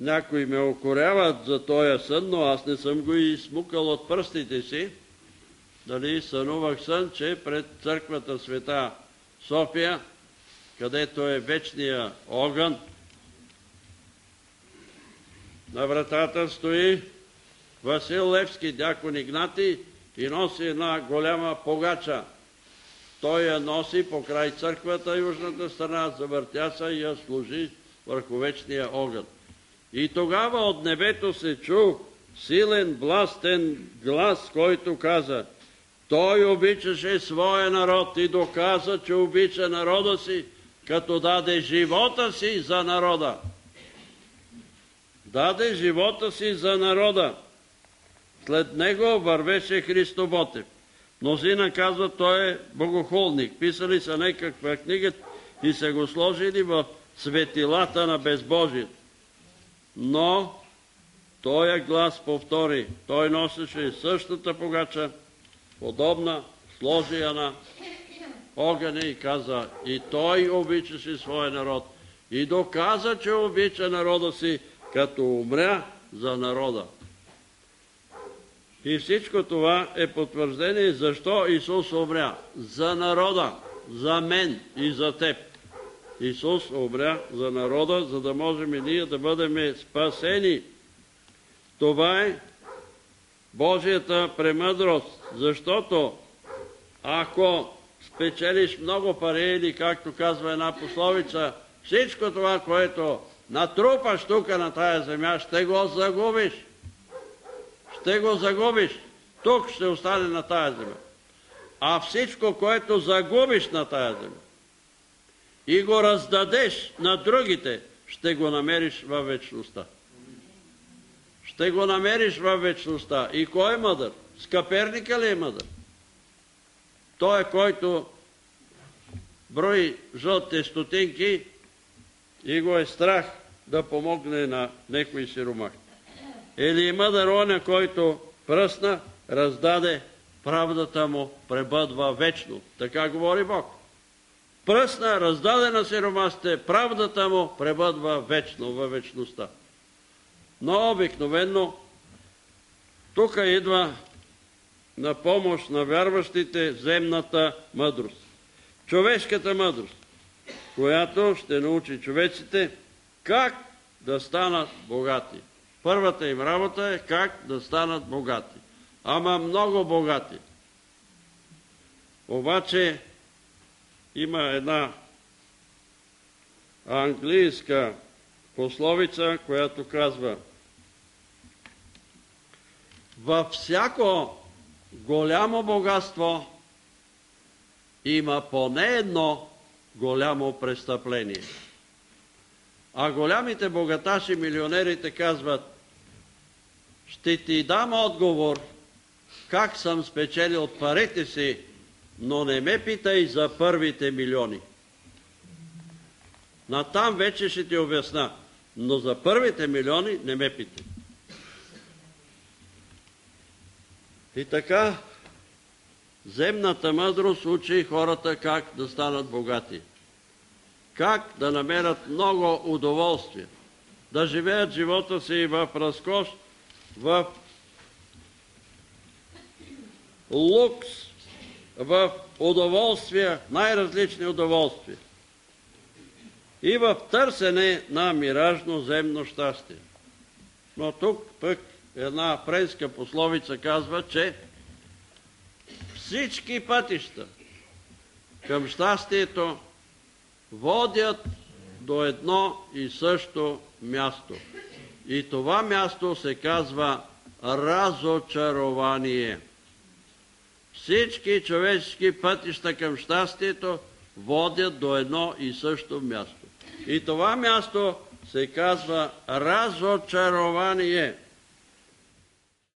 някои ме укоряват за този сън, но аз не съм го изсмукал от пръстите си. Дали сънувах сън, че пред църквата Света София, където е вечния огън, на вратата стои Васил Левски, дякон Игнатий, и носи една голяма погача. Той я носи покрай църквата, южната страна, завъртя се и я служи върху вечния огън. И тогава от небето се чу силен, властен глас, който каза: той обичаше своя народ и доказа, че обича народа си, като даде живота си за народа. Даде живота си за народа. След него вървеше Христо Ботев. Мнозина казват, той е богохулник. Писали са някаква книга и са го сложили в светилата на безбожието. Но този глас повтори. Той носеше същата погача, подобна, сложи я на огъня и каза: и той обичаше своя народ. И доказа, че обича народа си, като умря за народа. И всичко това е потвърждение, защо Исус умря. За народа, за мен и за теб. Исус умря за народа, за да можем и ние да бъдем спасени. Това е Божията премъдрост, защото ако спечелиш много пари, или както казва една пословица, всичко това, което натрупаш тук на тая земя, ще го загубиш. Ще го загубиш. Тук ще остане на тая земя. А всичко, което загубиш на тая земя и го раздадеш на другите, ще го намериш във вечността. Ще го намериш във вечността. И кой е мъдър? Скъперника ли е мъдър? Той, който брои жълтите стотинки и го е страх да помогне на некой сиромах. Или е мъдър оня, който пръсна, раздаде, правдата му пребъдва вечно. Така говори Бог. Пръсна, раздаде на сиромасите, правдата му пребъдва вечно, във вечността. Но обикновено тук идва на помощ на вярващите земната мъдрост. Човешката мъдрост, която ще научи човеците как да станат богати. Първата им работа е как да станат богати. Ама много богати. Обаче има една английска пословица, която казва: във всяко голямо богатство има поне едно голямо престъпление. А голямите богаташи, милионерите казват: ще ти дам отговор как съм спечелил парите си, но не ме питай за първите милиони. Натам вече ще ти обясна, но за първите милиони не ме питай. И така, земната мъдрост учи хората как да станат богати. Как да намерят много удоволствие. Да живеят живота си в разкош, в лукс, в удоволствия, най-различни удоволствия. И в търсене на миражно земно щастие. Но тук пък една френска пословица казва, че всички пътища към щастието водят до едно и също място. И това място се казва разочарование. Всички човешки пътища към щастието водят до едно и също място. И това място се казва разочарование.